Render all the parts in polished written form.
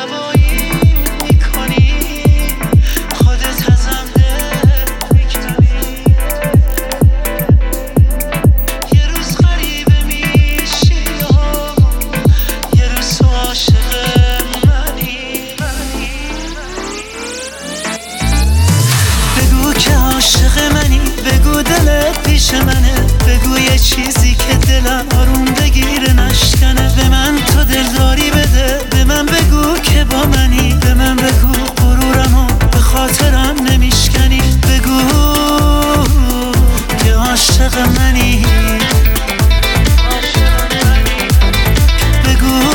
هوایی میکنی، خودت ازم دل میکنی. یه روز غریبه میشی یه روز تو عاشق منی. بگو که عاشق منی، بگو دلت پیش منه، بگو یه چیزی که دلم آروم بگیره نشکنه. به من تو دلداری بده، به من بگو که با منی، به من بگو غرورمو به خاطرم نمیشکنی. بگو که عاشق منی، بگو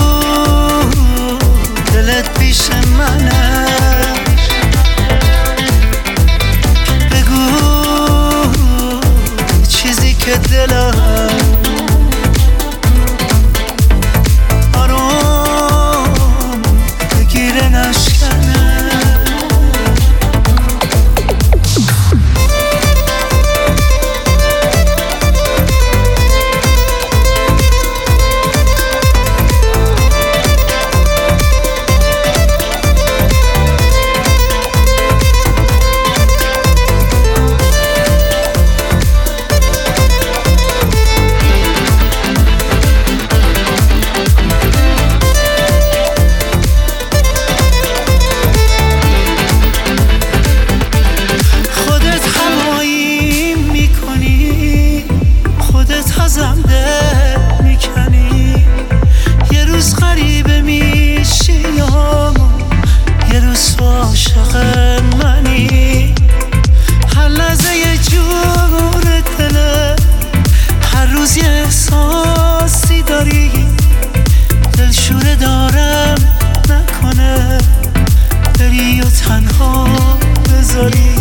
دلت پیش منه، بگو چیزی که دلم آروم بگیره نشکنه. ازم دل میکنی، یه روز غریبه میشی یه روز تو عاشق منی. هر لحظه یه جور دله، هر روز یه احساسی داری، دلشوره دارم نکنه بری و تنها بذاری.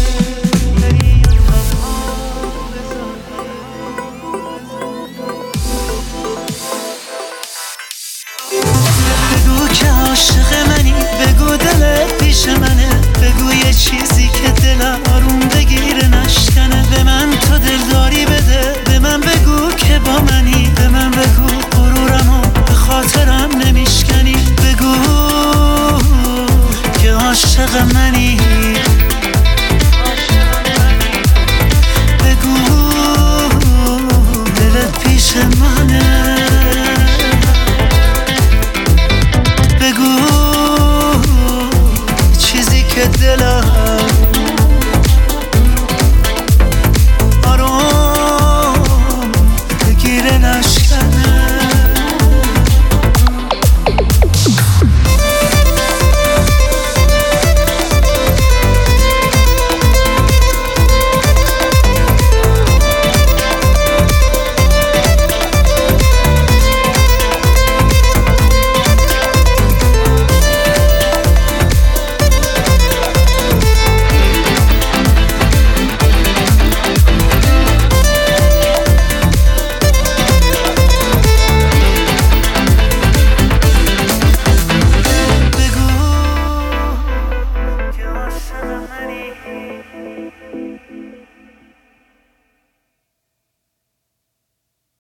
بگو که عاشق منی، بگو دلت پیش منه، بگو یه چیزی که دلم آروم بگیره نشکنه. به من تو دلداری بده، به من بگو که با منی، به من بگو غرورمو به خاطرم نمیشکنی. بگو که عاشق منی.